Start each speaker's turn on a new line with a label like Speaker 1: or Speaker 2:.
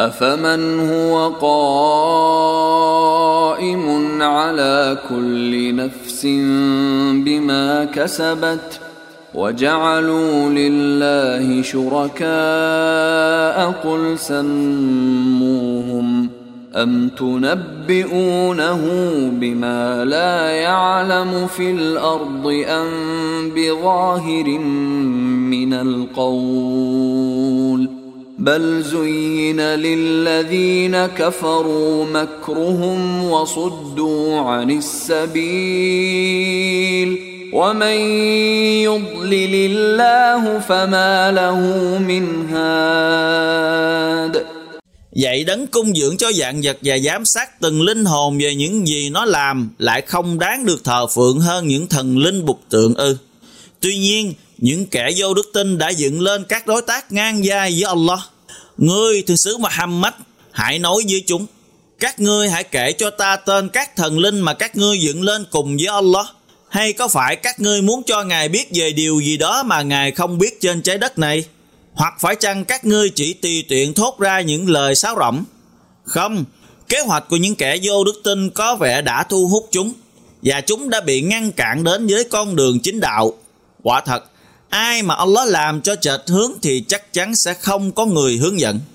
Speaker 1: أفمن هو قائم على كل نفس بما كسبت وجعلوا لله شركاء قل سموهم أم تنبئونه بما لا يعلم في الأرض أم بظاهر من القول بل زين للذين كفروا مكرهم وصدوا عن السبيل ومن يضلل الله فما له من هاد.
Speaker 2: Vậy đấng cung dưỡng cho vạn vật và giám sát từng linh hồn về những gì nó làm lại không đáng được thờ phượng hơn những thần linh bục tượng ư? Tuy nhiên, những kẻ vô đức tin đã dựng lên các đối tác ngang vai với Allah. Ngươi thiên sứ Muhammad, hãy nói với chúng: các ngươi hãy kể cho ta tên các thần linh mà các ngươi dựng lên cùng với Allah. Hay có phải các ngươi muốn cho Ngài biết về điều gì đó mà Ngài không biết trên trái đất này? Hoặc phải chăng các ngươi chỉ tùy tiện thốt ra những lời sáo rỗng? Không, kế hoạch của những kẻ vô đức tin có vẻ đã thu hút chúng, và chúng đã bị ngăn cản đến với con đường chính đạo. Quả thật, ai mà Allah làm cho chệch hướng thì chắc chắn sẽ không có người hướng dẫn.